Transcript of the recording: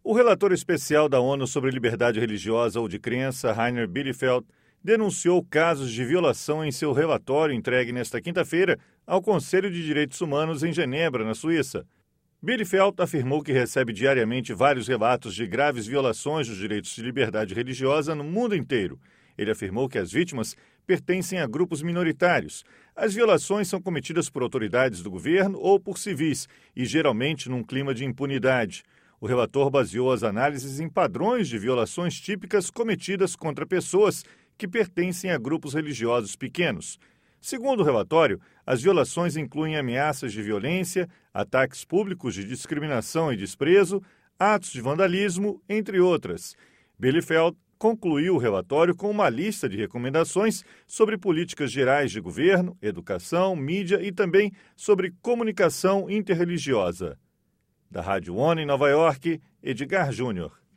O relator especial da ONU sobre liberdade religiosa ou de crença, Rainer Bielefeld, denunciou casos de violação em seu relatório entregue nesta quinta-feira ao Conselho de Direitos Humanos em Genebra, na Suíça. Bielefeld afirmou que recebe diariamente vários relatos de graves violações dos direitos de liberdade religiosa no mundo inteiro. Ele afirmou que as vítimas pertencem a grupos minoritários. As violações são cometidas por autoridades do governo ou por civis, e geralmente num clima de impunidade. O relator baseou as análises em padrões de violações típicas cometidas contra pessoas que pertencem a grupos religiosos pequenos. Segundo o relatório, as violações incluem ameaças de violência, ataques públicos de discriminação e desprezo, atos de vandalismo, entre outras. Bielefeld concluiu o relatório com uma lista de recomendações sobre políticas gerais de governo, educação, mídia e também sobre comunicação interreligiosa. Da Rádio ONU em Nova York, Edgar Júnior.